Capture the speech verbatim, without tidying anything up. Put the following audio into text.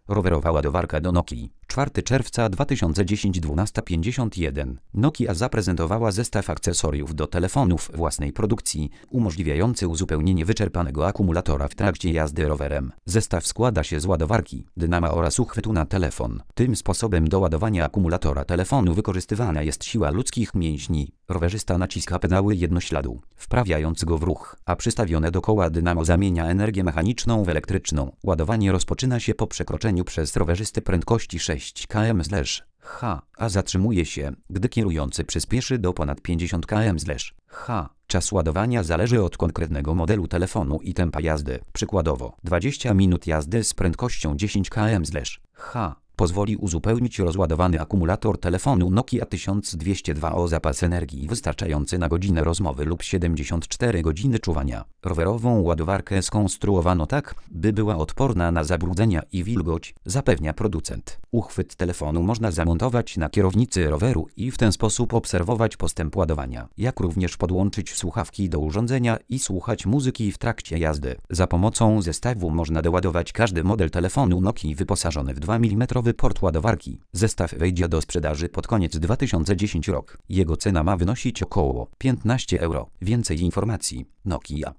Rowerowa ładowarka do Nokii. czwartego czerwca dwa tysiące dziesiątego, dwunasta pięćdziesiąt jeden. Nokia zaprezentowała zestaw akcesoriów do telefonów własnej produkcji, umożliwiający uzupełnienie wyczerpanego akumulatora w trakcie jazdy rowerem. Zestaw składa się z ładowarki, dynama oraz uchwytu na telefon. Tym sposobem do ładowania akumulatora telefonu wykorzystywana jest siła ludzkich mięśni. Rowerzysta naciska pedały jednośladu, wprawiając go w ruch, a przystawione do koła dynamo zamienia energię mechaniczną w elektryczną. Ładowanie rozpoczyna się po przekroczeniu przez rowerzystę prędkości sześć kilometrów na godzinę, a zatrzymuje się, gdy kierujący przyspieszy do ponad pięćdziesiąt kilometrów na godzinę. Czas ładowania zależy od konkretnego modelu telefonu i tempa jazdy. Przykładowo, dwadzieścia minut jazdy z prędkością dziesięć kilometrów na godzinę pozwoli uzupełnić rozładowany akumulator telefonu Nokia tysiąc dwieście dwa o zapas energii wystarczający na godzinę rozmowy lub siedemdziesiąt cztery godziny czuwania. Rowerową ładowarkę skonstruowano tak, by była odporna na zabrudzenia i wilgoć, zapewnia producent. Uchwyt telefonu można zamontować na kierownicy roweru i w ten sposób obserwować postęp ładowania, jak również podłączyć słuchawki do urządzenia i słuchać muzyki w trakcie jazdy. Za pomocą zestawu można doładować każdy model telefonu Nokii wyposażony w dwa milimetrowe port ładowarki. Zestaw wejdzie do sprzedaży pod koniec dwa tysiące dziesiątego roku. Jego cena ma wynosić około piętnaście euro. Więcej informacji. Nokia.